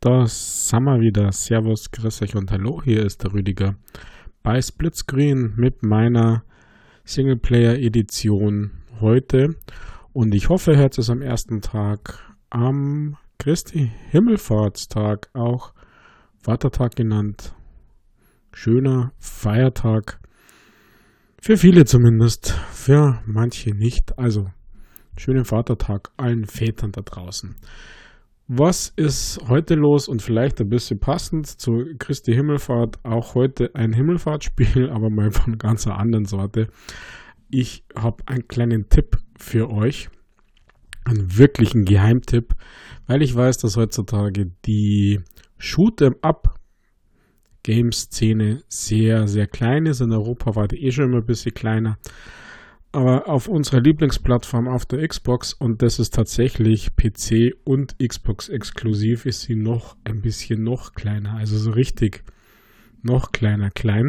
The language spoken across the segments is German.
Da sind wir wieder. Servus, grüß euch und hallo, hier ist der Rüdiger bei Splitscreen mit meiner Singleplayer-Edition heute. Und ich hoffe, ihr hört es am ersten Tag am Christi Himmelfahrtstag, auch Vatertag genannt. Schöner Feiertag. Für viele zumindest, für manche nicht. Also, schönen Vatertag allen Vätern da draußen. Was ist heute los und vielleicht ein bisschen passend zu Christi Himmelfahrt, auch heute ein Himmelfahrtspiel, aber mal von ganz einer anderen Sorte. Ich habe einen kleinen Tipp für euch, einen wirklichen Geheimtipp, weil ich weiß, dass heutzutage die Shoot-'em-up-Game-Szene sehr, sehr klein ist. In Europa war die schon immer ein bisschen kleiner. Aber auf unserer Lieblingsplattform auf der Xbox, und das ist tatsächlich PC und Xbox exklusiv, ist sie noch ein bisschen noch kleiner. Also so richtig noch klein.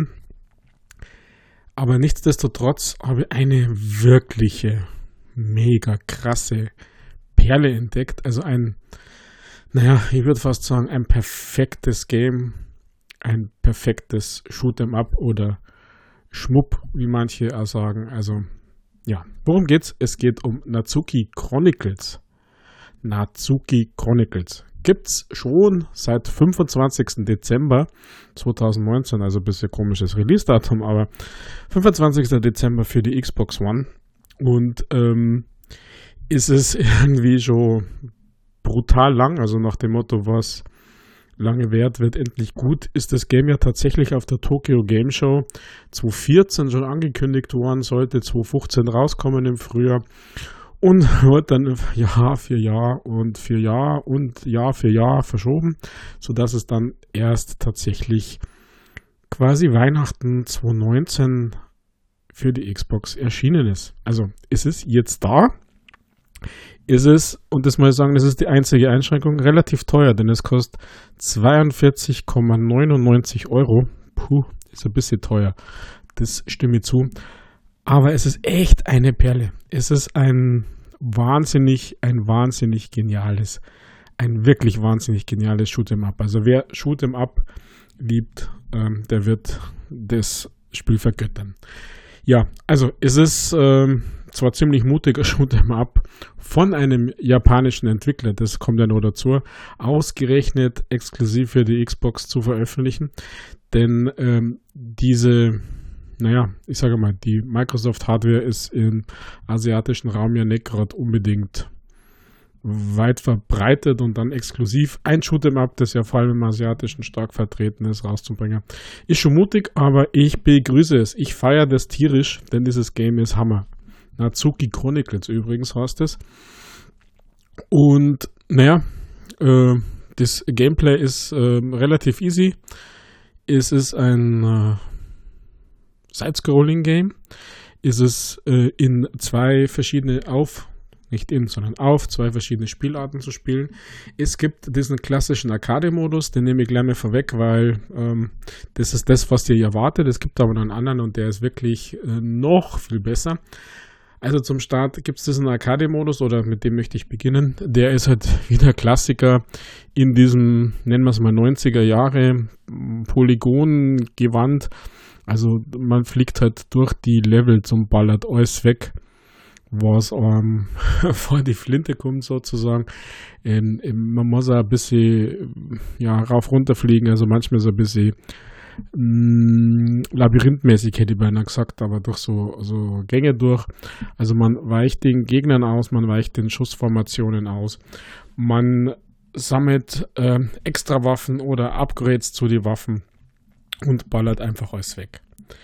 Aber nichtsdestotrotz habe ich eine wirkliche, mega krasse Perle entdeckt. Also ich würde fast sagen, ein perfektes Game, ein perfektes Shoot'em-up oder Schmupp, wie manche auch sagen. Also ja, worum geht's? Es geht um Natsuki Chronicles. Natsuki Chronicles gibt's schon seit 25. Dezember 2019, also ein bisschen komisches Release-Datum, aber 25. Dezember für die Xbox One. Und ist es irgendwie schon brutal lang, also nach dem Motto, was lange währt, wird endlich gut, ist das Game ja tatsächlich auf der Tokyo Game Show 2014 schon angekündigt worden, sollte 2015 rauskommen im Frühjahr und wird dann Jahr für Jahr verschoben, sodass es dann erst tatsächlich quasi Weihnachten 2019 für die Xbox erschienen ist. Also ist es jetzt da? Ist es, und das muss ich sagen, das ist die einzige Einschränkung, relativ teuer, denn es kostet 42,99 €. Puh, ist ein bisschen teuer. Das stimme ich zu. Aber es ist echt eine Perle. Es ist ein wirklich wahnsinnig geniales Shoot'em-up. Also wer Shoot'em-up liebt, der wird das Spiel vergöttern. Ja, also es ist zwar ziemlich mutiger Shoot'em-up von einem japanischen Entwickler, das kommt ja noch dazu, ausgerechnet exklusiv für die Xbox zu veröffentlichen, denn die Microsoft-Hardware ist im asiatischen Raum ja nicht gerade unbedingt weit verbreitet und dann exklusiv ein Shoot'em-up, das ja vor allem im Asiatischen stark vertreten ist, rauszubringen. Ist schon mutig, aber ich begrüße es. Ich feiere das tierisch, denn dieses Game ist Hammer. Natsuki Chronicles übrigens heißt es. Und das Gameplay ist relativ easy. Es ist ein Side-Scrolling-Game. Es ist auf zwei verschiedene Spielarten zu spielen. Es gibt diesen klassischen Arcade-Modus, den nehme ich gleich mal vorweg, weil das ist das, was ihr erwartet. Es gibt aber noch einen anderen und der ist wirklich noch viel besser. Also zum Start gibt es diesen Arcade-Modus, oder mit dem möchte ich beginnen. Der ist halt wieder Klassiker in diesem, nennen wir es mal 90er Jahre, Polygongewand. Also man fliegt halt durch die Level zum Ballert alles weg, was vor die Flinte kommt sozusagen. Man muss auch ein bisschen rauf runter fliegen, also manchmal so ein bisschen labyrinthmäßig, hätte ich beinahe gesagt, aber durch so Gänge durch. Also man weicht den Gegnern aus, man weicht den Schussformationen aus, man sammelt extra Waffen oder Upgrades zu den Waffen und ballert einfach alles weg.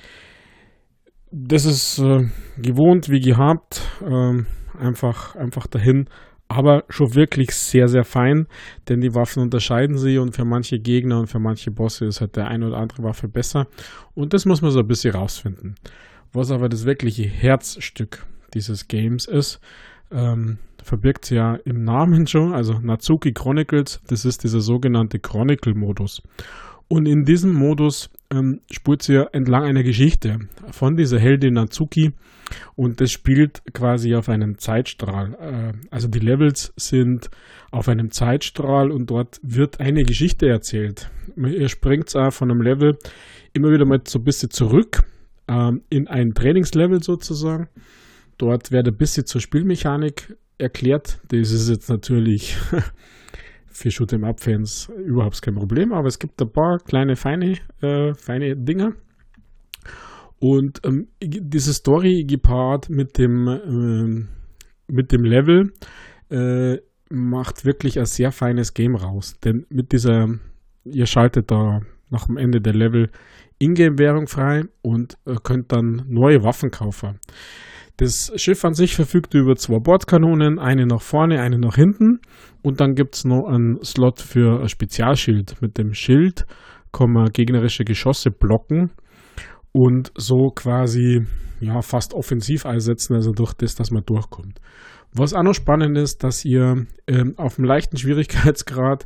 Das ist gewohnt wie gehabt, einfach dahin, aber schon wirklich sehr, sehr fein, denn die Waffen unterscheiden sich und für manche Gegner und für manche Bosse ist halt der eine oder andere Waffe besser und das muss man so ein bisschen rausfinden. Was aber das wirkliche Herzstück dieses Games ist, verbirgt es ja im Namen schon, also Natsuki Chronicles, das ist dieser sogenannte Chronicle-Modus. Und in diesem Modus spurt sie entlang einer Geschichte von dieser Heldin Natsuki und das spielt quasi auf einem Zeitstrahl. Also die Levels sind auf einem Zeitstrahl und dort wird eine Geschichte erzählt. Ihr springt von einem Level immer wieder mal so ein bisschen zurück in ein Trainingslevel sozusagen. Dort wird ein bisschen zur Spielmechanik erklärt. Das ist jetzt natürlich für Shoot'em-up-Fans überhaupt kein Problem, aber es gibt ein paar kleine, feine Dinge. Und diese Story gepaart mit dem Level macht wirklich ein sehr feines Game raus. Denn ihr schaltet da nach dem Ende der Level Ingame-Währung frei und könnt dann neue Waffen kaufen. Das Schiff an sich verfügt über 2 Bordkanonen, eine nach vorne, eine nach hinten und dann gibt es noch einen Slot für ein Spezialschild. Mit dem Schild kann man gegnerische Geschosse blocken und so quasi fast offensiv einsetzen, also durch das, dass man durchkommt. Was auch noch spannend ist, dass ihr auf einem leichten Schwierigkeitsgrad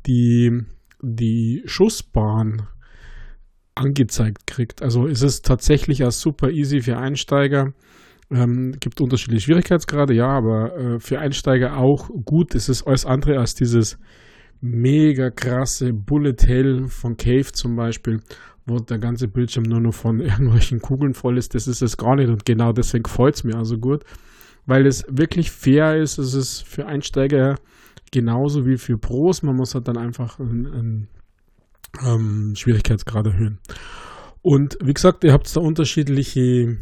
die Schussbahn angezeigt kriegt. Also ist es tatsächlich auch super easy für Einsteiger. Gibt unterschiedliche Schwierigkeitsgrade, ja, aber für Einsteiger auch gut. Es ist alles andere als dieses mega krasse Bullet Hell von Cave zum Beispiel, wo der ganze Bildschirm nur noch von irgendwelchen Kugeln voll ist. Das ist es gar nicht und genau deswegen gefällt es mir also gut, weil es wirklich fair ist. Es ist für Einsteiger genauso wie für Pros. Man muss halt dann einfach einen Schwierigkeitsgrad erhöhen. Und wie gesagt, ihr habt da unterschiedliche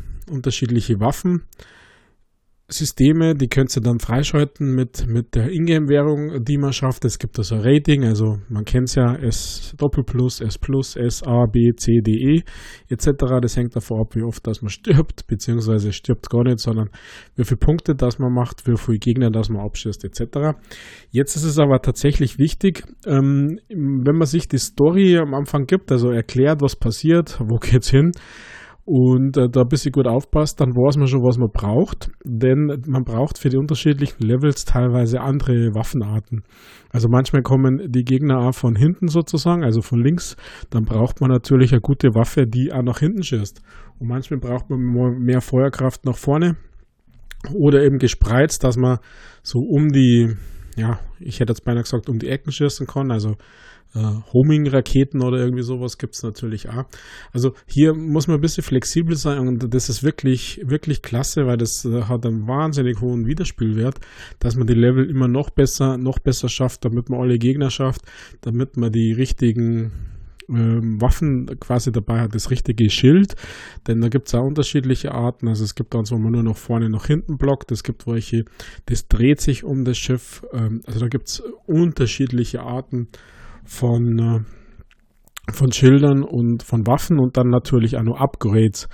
Waffensysteme, die könnt ihr dann freischalten mit der Ingame-Währung, die man schafft. Es gibt also ein Rating, also man kennt es ja, S++, S+, S, A, B, C, D, E etc. Das hängt davon ab, wie oft dass man stirbt, beziehungsweise stirbt gar nicht, sondern wie viele Punkte das man macht, wie viele Gegner das man abschießt etc. Jetzt ist es aber tatsächlich wichtig, wenn man sich die Story am Anfang gibt, also erklärt, was passiert, wo geht's hin, und da ein bisschen gut aufpasst, dann weiß man schon, was man braucht, denn man braucht für die unterschiedlichen Levels teilweise andere Waffenarten. Also manchmal kommen die Gegner auch von hinten sozusagen, also von links, dann braucht man natürlich eine gute Waffe, die auch nach hinten schießt. Und manchmal braucht man mehr Feuerkraft nach vorne oder eben gespreizt, dass man so ich hätte jetzt beinahe gesagt, um die Ecken schießen kann, also Homing-Raketen oder irgendwie sowas gibt es natürlich auch. Also hier muss man ein bisschen flexibel sein und das ist wirklich, wirklich klasse, weil das hat einen wahnsinnig hohen Wiederspielwert, dass man die Level immer noch besser schafft, damit man alle Gegner schafft, damit man die richtigen Waffen quasi dabei hat, das richtige Schild, denn da gibt es auch unterschiedliche Arten, also es gibt eins, wo man nur nach vorne, nach hinten blockt, es gibt welche, das dreht sich um das Schiff, also da gibt es unterschiedliche Arten von Schildern und von Waffen und dann natürlich auch noch Upgrades,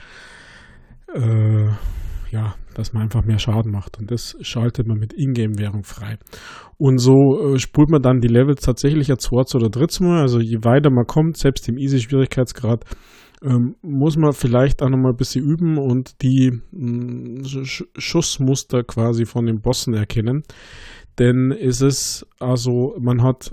dass man einfach mehr Schaden macht und das schaltet man mit Ingame-Währung frei. Und so spult man dann die Levels tatsächlich ein zweites oder drittes Mal, also je weiter man kommt, selbst im Easy-Schwierigkeitsgrad, muss man vielleicht auch nochmal ein bisschen üben und die Schussmuster quasi von den Bossen erkennen. Denn es ist also, man hat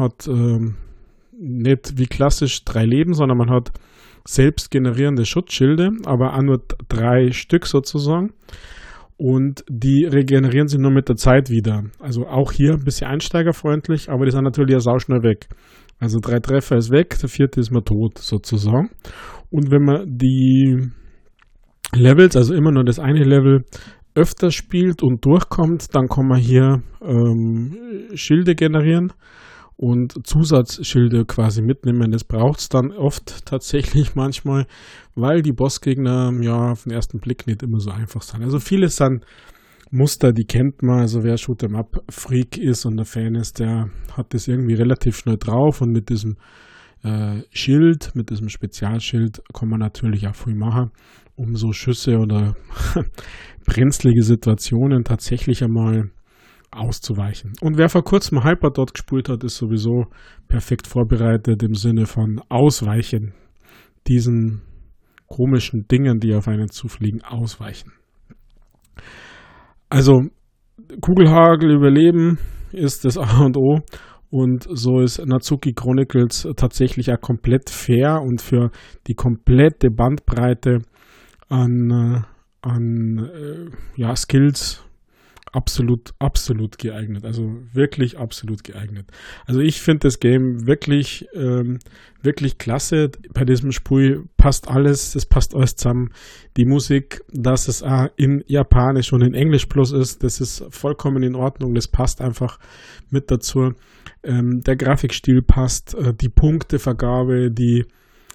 nicht wie klassisch 3 Leben, sondern man hat selbst generierende Schutzschilde, aber auch nur 3 Stück sozusagen. Und die regenerieren sich nur mit der Zeit wieder. Also auch hier ein bisschen einsteigerfreundlich, aber die sind natürlich auch sauschnell weg. Also 3 Treffer ist weg, der 4. ist man tot sozusagen. Und wenn man die Levels, also immer nur das eine Level, öfter spielt und durchkommt, dann kann man hier Schilde generieren und Zusatzschilde quasi mitnehmen. Das braucht es dann oft tatsächlich manchmal, weil die Bossgegner auf den ersten Blick nicht immer so einfach sind. Also viele sind Muster, die kennt man. Also wer Shoot'em-up-Freak ist und ein Fan ist, der hat das irgendwie relativ schnell drauf und mit diesem Schild, mit diesem Spezialschild kann man natürlich auch viel machen, um so Schüsse oder brenzlige Situationen tatsächlich einmal auszuweichen. Und wer vor kurzem Hyperdot gespielt hat, ist sowieso perfekt vorbereitet im Sinne von Ausweichen. Diesen komischen Dingen, die auf einen zufliegen, ausweichen. Also Kugelhagel überleben ist das A und O. Und so ist Natsuki Chronicles tatsächlich auch komplett fair und für die komplette Bandbreite an Skills absolut geeignet. Also wirklich absolut geeignet. Also ich finde das Game wirklich klasse. Bei diesem Spiel passt alles, es passt alles zusammen. Die Musik, dass es auch in Japanisch und in Englisch plus ist, das ist vollkommen in Ordnung. Das passt einfach mit dazu. Der Grafikstil passt, die Punktevergabe, die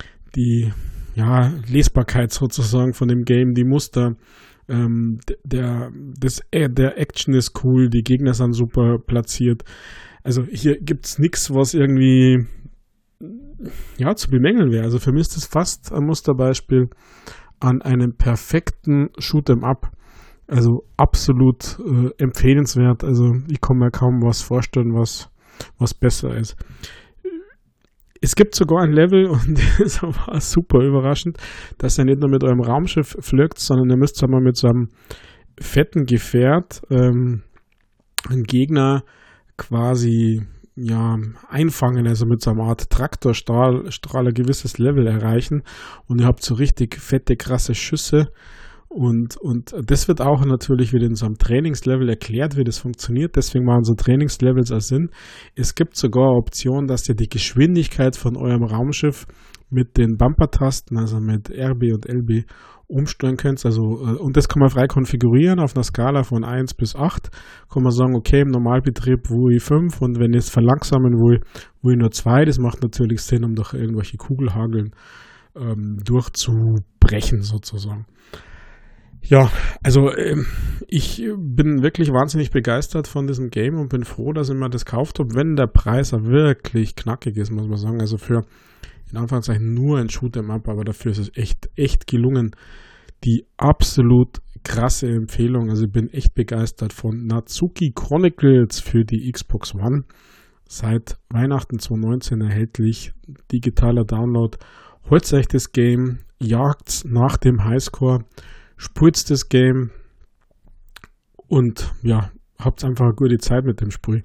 Lesbarkeit sozusagen von dem Game, die Muster. Der Action ist cool, die Gegner sind super platziert. Also hier gibt es nichts, was irgendwie zu bemängeln wäre. Also für mich ist das fast ein Musterbeispiel an einem perfekten Shoot'em-up. Also absolut empfehlenswert. Also ich kann mir kaum was vorstellen, was besser ist. Es gibt sogar ein Level, und das war super überraschend, dass ihr nicht nur mit eurem Raumschiff flögt, sondern ihr müsst einmal mit so einem fetten Gefährt einen Gegner quasi einfangen, also mit so einer Art Traktorstrahl ein gewisses Level erreichen, und ihr habt so richtig fette, krasse Schüsse. Und das wird auch natürlich wieder in so einem Trainingslevel erklärt, wie das funktioniert. Deswegen machen so Trainingslevels auch Sinn. Es gibt sogar Optionen, dass ihr die Geschwindigkeit von eurem Raumschiff mit den Bumper-Tasten, also mit RB und LB, umsteuern könnt. Also, und das kann man frei konfigurieren auf einer Skala von 1 bis 8. Kann man sagen, okay, im Normalbetrieb will ich 5, und wenn ich es verlangsamen will ich nur 2. Das macht natürlich Sinn, um durch irgendwelche Kugelhageln durchzubrechen sozusagen. Ja, also ich bin wirklich wahnsinnig begeistert von diesem Game und bin froh, dass ich mir das gekauft habe, wenn der Preis auch wirklich knackig ist, muss man sagen. Also für, in Anführungszeichen, nur ein Shoot'em-up, aber dafür ist es echt gelungen. Die absolut krasse Empfehlung, also ich bin echt begeistert von Natsuki Chronicles für die Xbox One. Seit Weihnachten 2019 erhältlich, digitaler Download. Holt euch das Game, jagt's nach dem Highscore, spielt das Game und habt einfach eine gute Zeit mit dem Spiel.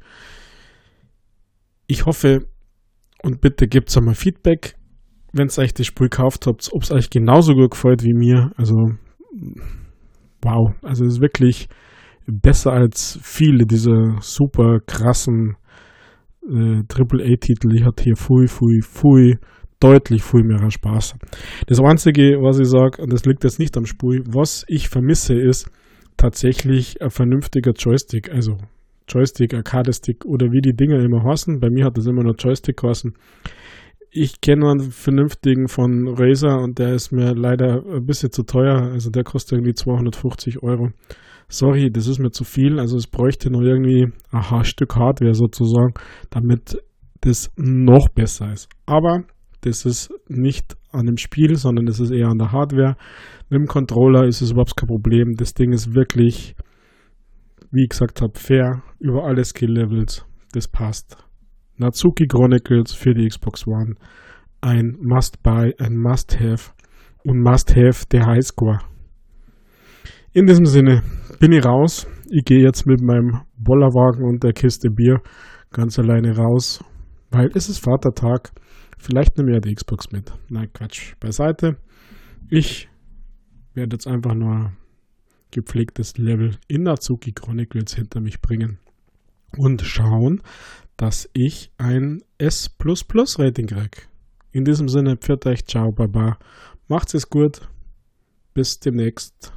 Ich hoffe und bitte gebt einmal Feedback, wenn ihr euch das Spiel gekauft habt, ob es euch genauso gut gefällt wie mir. Also wow, also es ist wirklich besser als viele dieser super krassen AAA-Titel. Ich hatte hier deutlich viel mehr Spaß. Das Einzige, was ich sage, und das liegt jetzt nicht am Spiel, was ich vermisse, ist tatsächlich ein vernünftiger Joystick, also Joystick, Arcade-Stick oder wie die Dinger immer heißen. Bei mir hat das immer nur Joystick geheißen. Ich kenne einen vernünftigen von Razer und der ist mir leider ein bisschen zu teuer, also der kostet irgendwie 250 €. Sorry, das ist mir zu viel, also es bräuchte noch irgendwie ein Stück Hardware sozusagen, damit das noch besser ist. Aber das ist nicht an dem Spiel, sondern das ist eher an der Hardware. Mit dem Controller ist es überhaupt kein Problem. Das Ding ist wirklich, wie ich gesagt habe, fair über alle Skill-Levels. Das passt. Natsuki Chronicles für die Xbox One. Ein Must-Buy, ein Must-Have und Must-Have der Highscore. In diesem Sinne bin ich raus. Ich gehe jetzt mit meinem Bollerwagen und der Kiste Bier ganz alleine raus, weil es ist Vatertag. Vielleicht nehme ich ja die Xbox mit. Nein, Quatsch, beiseite. Ich werde jetzt einfach nur ein gepflegtes Level in Natsuki Chronicles hinter mich bringen und schauen, dass ich ein S++ Rating kriege. In diesem Sinne, pfiat euch, ciao, baba. Macht's es gut. Bis demnächst.